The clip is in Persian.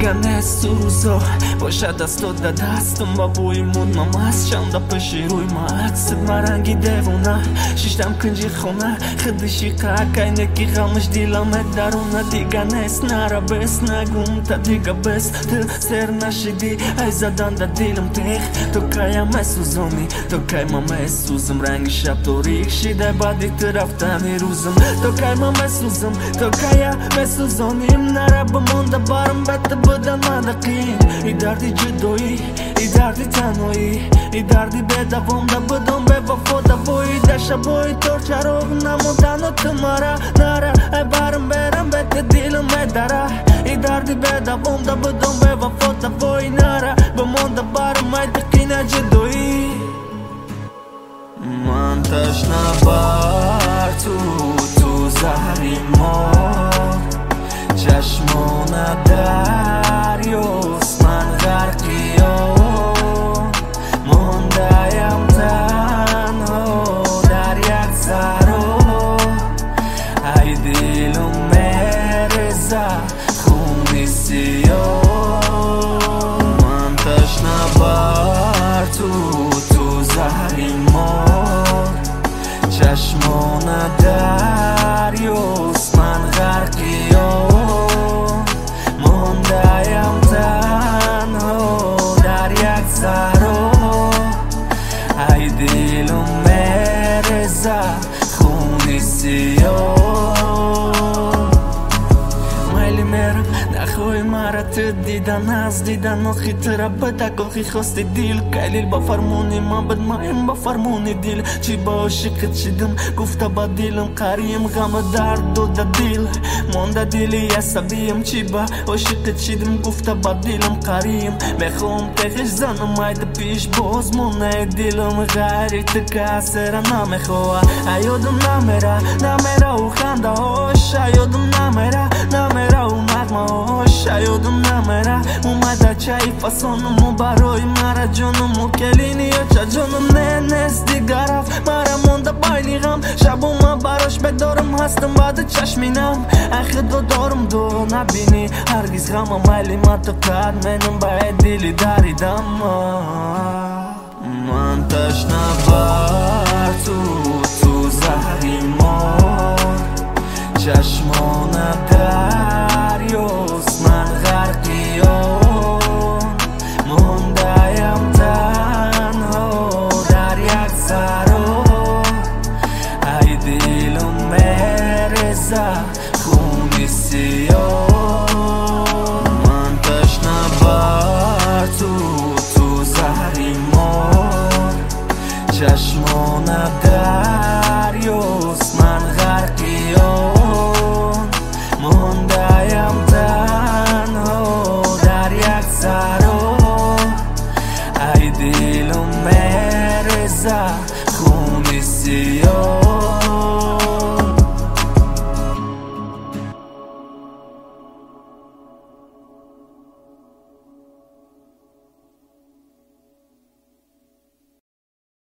دیگه نیست تو روزا باشد دست و دستم با بوی مون ممست چند پشی روی ما عکست مرنگی دیوونه شیشتم کنجی خونه خدشی قاقای نکی غمش دیلم درونه دیگه نیست نره بس نگم تا دیگه بس تو سر نشدی ای زدن در دیلم تیخ تو کایم مسوزونی تو کایم مسوزم رنگ شب تو ریک شیده بعدی تو رفتنی روزم تو کایم مسوزم تو کایم مسوزونیم نره بمونده بارم بده بودن مدقین ای دردی جدویی ای دردی تنهایی ای دردی به دوام ده بدم به وفا ده بوی دشه بوی تور چروب نموندن و تو مرا نره ای برم برم بده دیلم داره ای دردی به دوام ده بدم به وفا ده بوی نره بمونده برم ای دقینه جدویی من تشنه بر تو زهری مار چشمون دریوست من غرقیام مونده‌ام تنها در یک سرو ای دلم میرزه خونی سیاه من تشنه بر تو زهری مار چشمون دریوست من غرقیام مونده‌ام تنها در یک سرو ای دلم میرزه خونی سیاه میلی میرم نخوی مرا تو دیدن از دیدن آخی ترا بدک آخی خواستی دیل کلیل با فرمونی من بد مایم با فرمونی دیل چی با عاشقت شدم گفته با دیلم قریم غم درد و دیل مونده دیلی عصبیم چی با عاشقت شدم گفته با دیلم قریم میخوام تخش زنم اید پیش باز مونه دیلم غیری تو کسره نمیخواه ایادم نمیره و خنده هاش ایادم نمیره و نغمه هاش ایادم نمیره اومده چای فسانمو برای مرا جانمو کلینی یا چه جانم نه نیست دیگر رفت مرا مونده بایلی غم شبو من براش بدارم هستم بعد چشمینم اخی دو دارم دو نبینی هرگیز غمم ولی من تو کرد منم باید دیلی داریدم من تشنه بر تو زهری مار چشمان دریوست من غرقیام مونده‌ام تنها در یک سرو ای دلم میرزه خونی سیاه من تشنه بر تو زهری مار چشمان